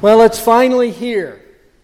Well, it's finally here.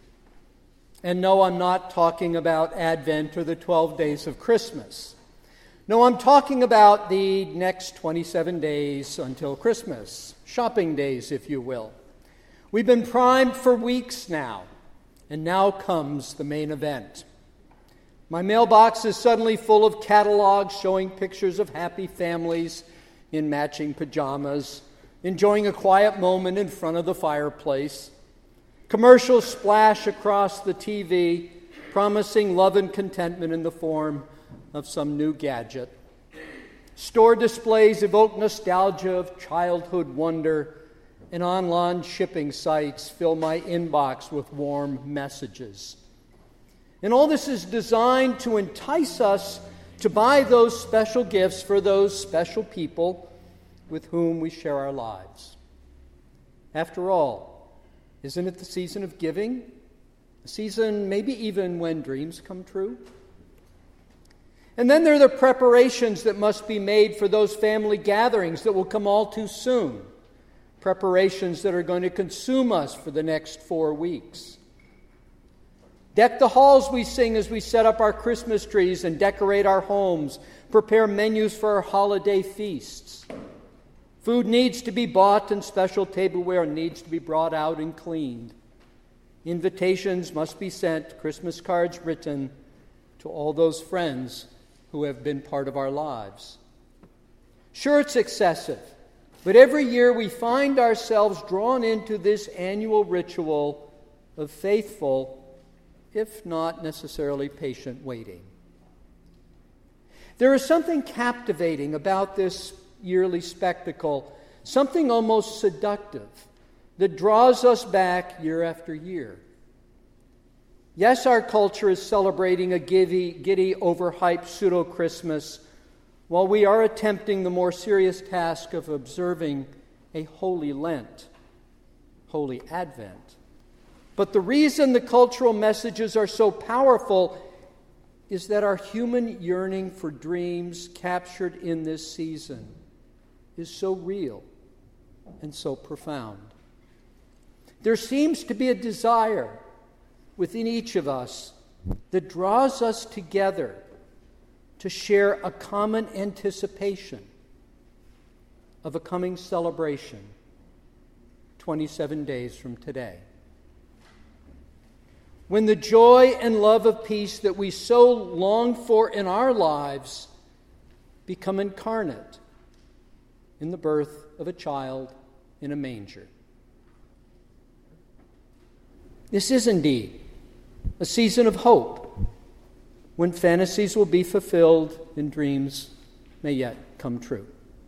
And no, I'm not talking about Advent or the 12 days of Christmas. No, I'm talking about the next 27 days until Christmas. Shopping days, if you will. We've been primed for weeks now, and now comes the main event. My mailbox is suddenly full of catalogs showing pictures of happy families in matching pajamas, enjoying a quiet moment in front of the fireplace. Commercials splash across the TV, promising love and contentment in the form of some new gadget. Store displays evoke nostalgia of childhood wonder, and online shipping sites fill my inbox with warm messages. And all this is designed to entice us to buy those special gifts for those special people with whom we share our lives. After all, isn't it the season of giving? A season maybe even when dreams come true? And then there are the preparations that must be made for those family gatherings that will come all too soon. Preparations that are going to consume us for the next 4 weeks. Deck the halls, we sing as we set up our Christmas trees and decorate our homes, prepare menus for our holiday feasts. Food needs to be bought and special tableware needs to be brought out and cleaned. Invitations must be sent, Christmas cards written to all those friends who have been part of our lives. Sure, it's excessive, but every year we find ourselves drawn into this annual ritual of faithful, if not necessarily patient, waiting. There is something captivating about this yearly spectacle, something almost seductive that draws us back year after year. Yes, our culture is celebrating a giddy, overhyped pseudo-Christmas, while we are attempting the more serious task of observing a holy Lent, holy Advent. But the reason the cultural messages are so powerful is that our human yearning for dreams captured in this season is so real and so profound. There seems to be a desire within each of us that draws us together to share a common anticipation of a coming celebration 27 days from today. When the joy and love of peace that we so long for in our lives become incarnate in the birth of a child in a manger. This is indeed a season of hope, when fantasies will be fulfilled and dreams may yet come true.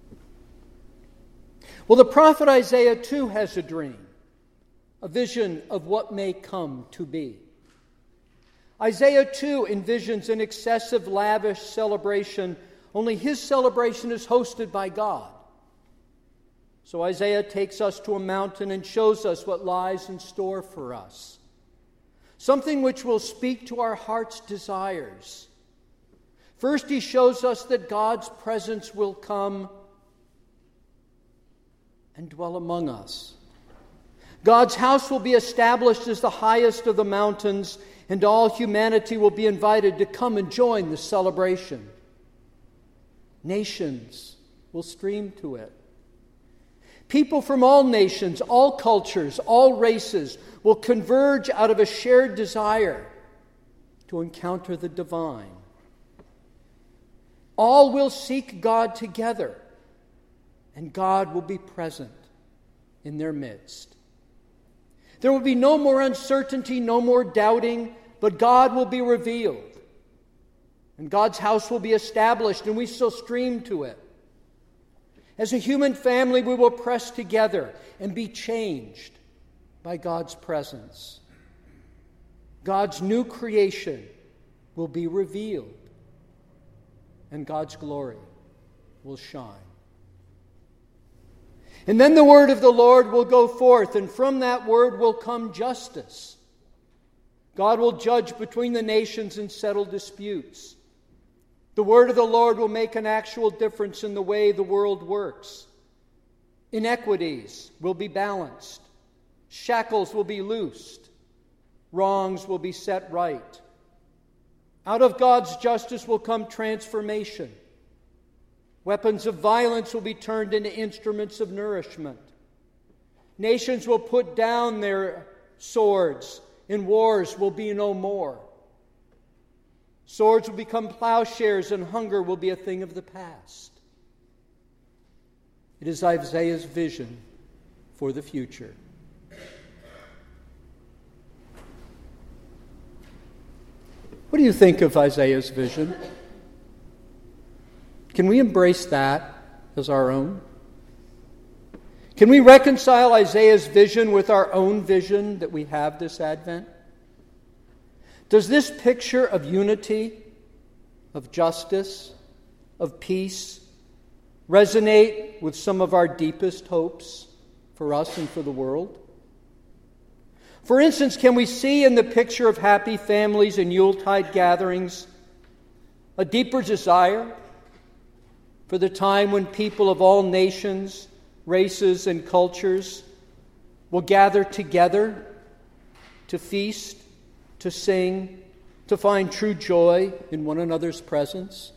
Well, the prophet Isaiah too has a dream, a vision of what may come to be. Isaiah too envisions an excessive, lavish celebration, only his celebration is hosted by God. So Isaiah takes us to a mountain and shows us what lies in store for us. Something which will speak to our heart's desires. First, he shows us that God's presence will come and dwell among us. God's house will be established as the highest of the mountains, and all humanity will be invited to come and join the celebration. Nations will stream to it. People from all nations, all cultures, all races will converge out of a shared desire to encounter the divine. All will seek God together, and God will be present in their midst. There will be no more uncertainty, no more doubting, but God will be revealed. And God's house will be established, and we shall stream to it. As a human family, we will press together and be changed by God's presence. God's new creation will be revealed, and God's glory will shine. And then the word of the Lord will go forth, and from that word will come justice. God will judge between the nations and settle disputes. The word of the Lord will make an actual difference in the way the world works. Inequities will be balanced. Shackles will be loosed. Wrongs will be set right. Out of God's justice will come transformation. Weapons of violence will be turned into instruments of nourishment. Nations will put down their swords, and wars will be no more. Swords will become plowshares, and hunger will be a thing of the past. It is Isaiah's vision for the future. What do you think of Isaiah's vision? Can we embrace that as our own? Can we reconcile Isaiah's vision with our own vision that we have this Advent? Does this picture of unity, of justice, of peace resonate with some of our deepest hopes for us and for the world? For instance, can we see in the picture of happy families and Yuletide gatherings a deeper desire for the time when people of all nations, races, and cultures will gather together to feast, to sing, to find true joy in one another's presence?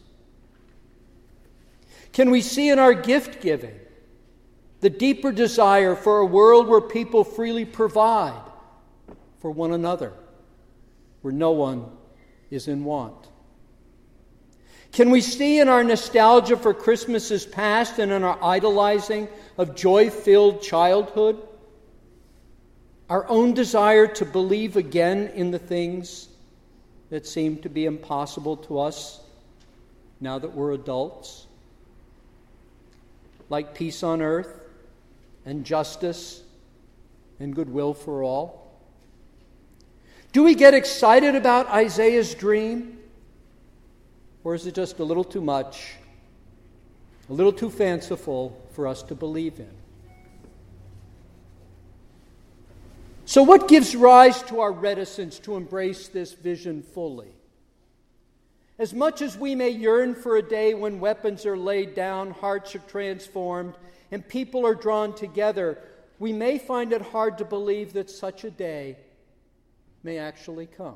Can we see in our gift giving the deeper desire for a world where people freely provide for one another, where no one is in want? Can we see in our nostalgia for Christmases past and in our idolizing of joy-filled childhood our own desire to believe again in the things that seem to be impossible to us now that we're adults? Like peace on earth and justice and goodwill for all? Do we get excited about Isaiah's dream? Or is it just a little too much, a little too fanciful for us to believe in? So what gives rise to our reticence to embrace this vision fully? As much as we may yearn for a day when weapons are laid down, hearts are transformed, and people are drawn together, we may find it hard to believe that such a day may actually come.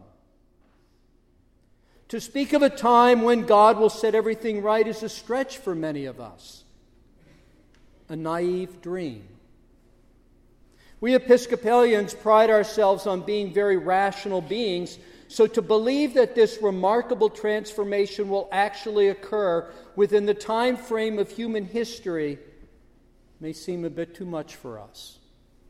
To speak of a time when God will set everything right is a stretch for many of us, a naive dream. We Episcopalians pride ourselves on being very rational beings, so to believe that this remarkable transformation will actually occur within the time frame of human history may seem a bit too much for us.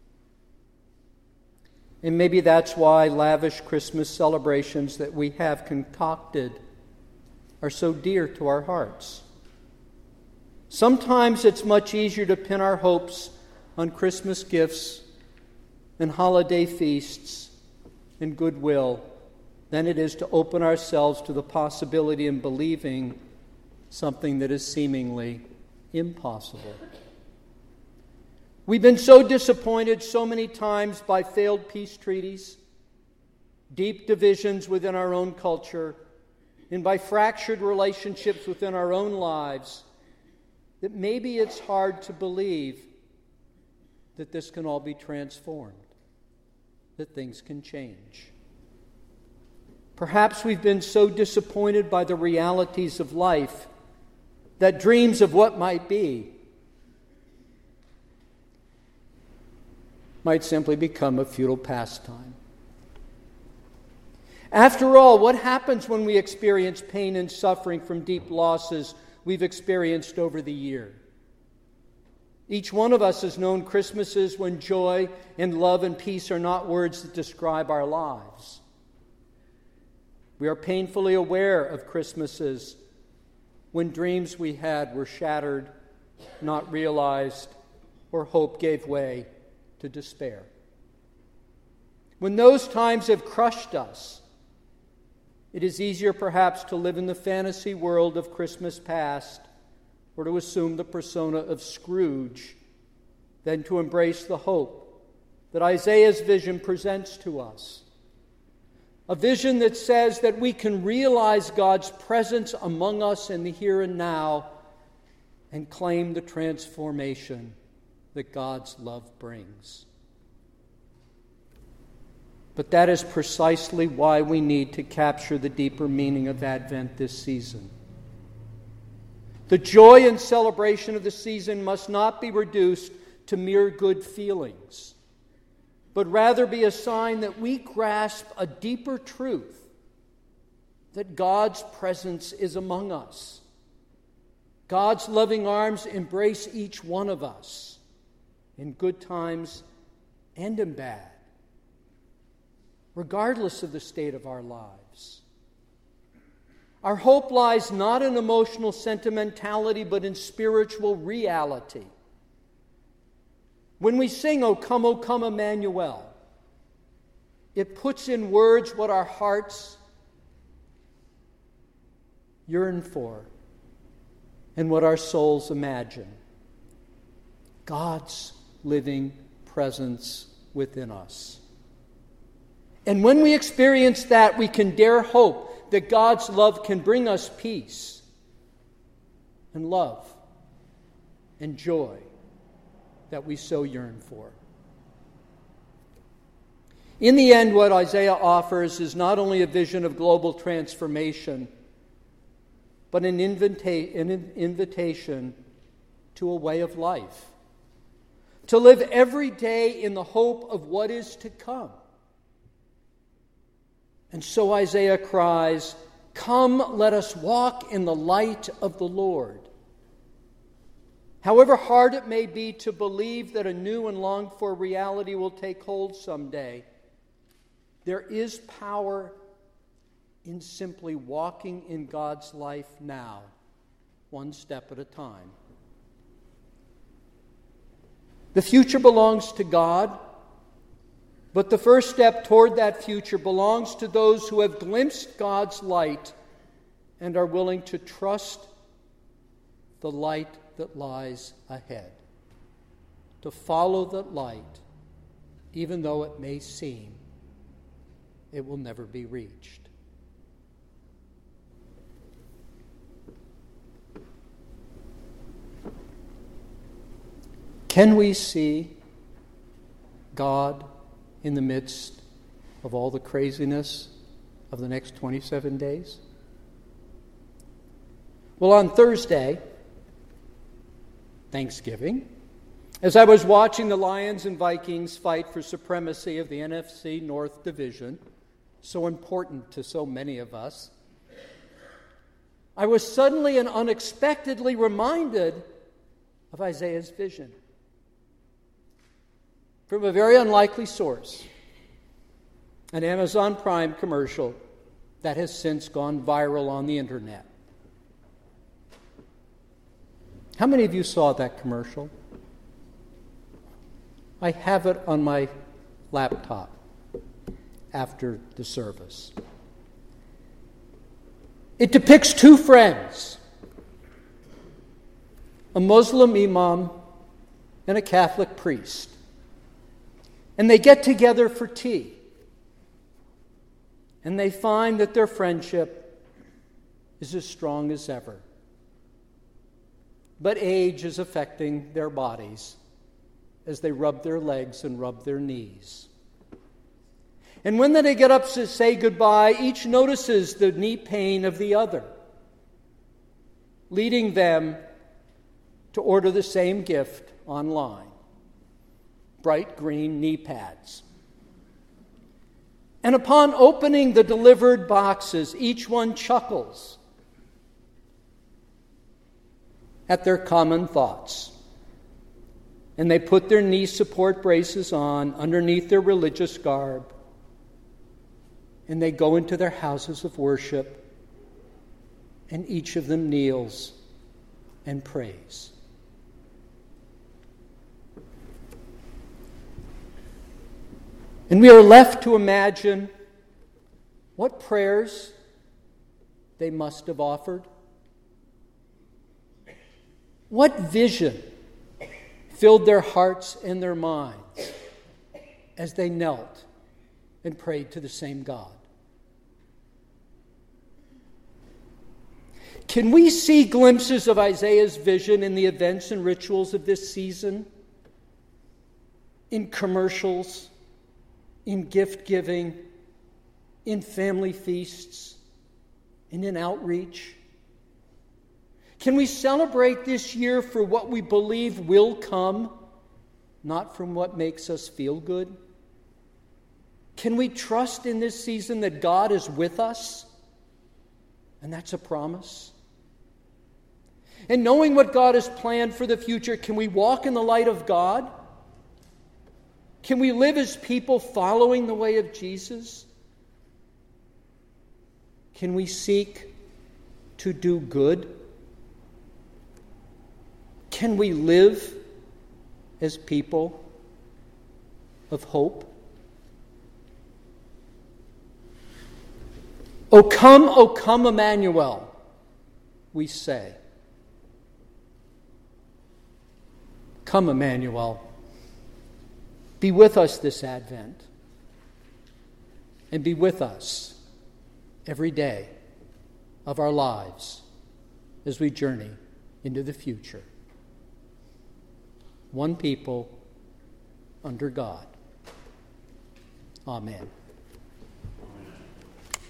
And maybe that's why lavish Christmas celebrations that we have concocted are so dear to our hearts. Sometimes it's much easier to pin our hopes on Christmas gifts and holiday feasts and goodwill than it is to open ourselves to the possibility and believing something that is seemingly impossible. We've been so disappointed so many times by failed peace treaties, deep divisions within our own culture, and by fractured relationships within our own lives that maybe it's hard to believe that this can all be transformed, that things can change. Perhaps we've been so disappointed by the realities of life that dreams of what might be might simply become a futile pastime. After all, what happens when we experience pain and suffering from deep losses we've experienced over the year? Each one of us has known Christmases when joy and love and peace are not words that describe our lives. We are painfully aware of Christmases when dreams we had were shattered, not realized, or hope gave way to despair. When those times have crushed us, it is easier perhaps to live in the fantasy world of Christmas past or to assume the persona of Scrooge than to embrace the hope that Isaiah's vision presents to us. A vision that says that we can realize God's presence among us in the here and now and claim the transformation that God's love brings. But that is precisely why we need to capture the deeper meaning of Advent this season. The joy and celebration of the season must not be reduced to mere good feelings, but rather be a sign that we grasp a deeper truth, that God's presence is among us. God's loving arms embrace each one of us in good times and in bad, regardless of the state of our lives. Our hope lies not in emotional sentimentality, but in spiritual reality. When we sing, O come, Emmanuel, it puts in words what our hearts yearn for and what our souls imagine. God's living presence within us. And when we experience that, we can dare hope that God's love can bring us peace and love and joy that we so yearn for. In the end, what Isaiah offers is not only a vision of global transformation, but an invitation to a way of life, to live every day in the hope of what is to come. And so Isaiah cries, "Come, let us walk in the light of the Lord." However hard it may be to believe that a new and longed-for reality will take hold someday, there is power in simply walking in God's life now, one step at a time. The future belongs to God, but the first step toward that future belongs to those who have glimpsed God's light and are willing to trust the light that lies ahead, to follow that light, even though it may seem it will never be reached. Can we see God in the midst of all the craziness of the next 27 days? Well, on Thursday, Thanksgiving, as I was watching the Lions and Vikings fight for supremacy of the NFC North Division, so important to so many of us, I was suddenly and unexpectedly reminded of Isaiah's vision from a very unlikely source, an Amazon Prime commercial that has since gone viral on the internet. How many of you saw that commercial? I have it on my laptop after the service. It depicts two friends, a Muslim imam and a Catholic priest. And they get together for tea. And they find that their friendship is as strong as ever. But age is affecting their bodies as they rub their legs and rub their knees. And when they get up to say goodbye, each notices the knee pain of the other, leading them to order the same gift online. Bright green knee pads. And upon opening the delivered boxes, each one chuckles at their common thoughts. And they put their knee support braces on underneath their religious garb. And they go into their houses of worship, and each of them kneels and prays. And we are left to imagine what prayers they must have offered. What vision filled their hearts and their minds as they knelt and prayed to the same God. Can we see glimpses of Isaiah's vision in the events and rituals of this season? In commercials, in gift giving, in family feasts, and in outreach? Can we celebrate this year for what we believe will come, not from what makes us feel good? Can we trust in this season that God is with us? And that's a promise. And knowing what God has planned for the future, can we walk in the light of God? Can we live as people following the way of Jesus? Can we seek to do good? Can we live as people of hope? O come, Emmanuel, we say. Come, Emmanuel, be with us this Advent, and be with us every day of our lives as we journey into the future. One people under God. Amen.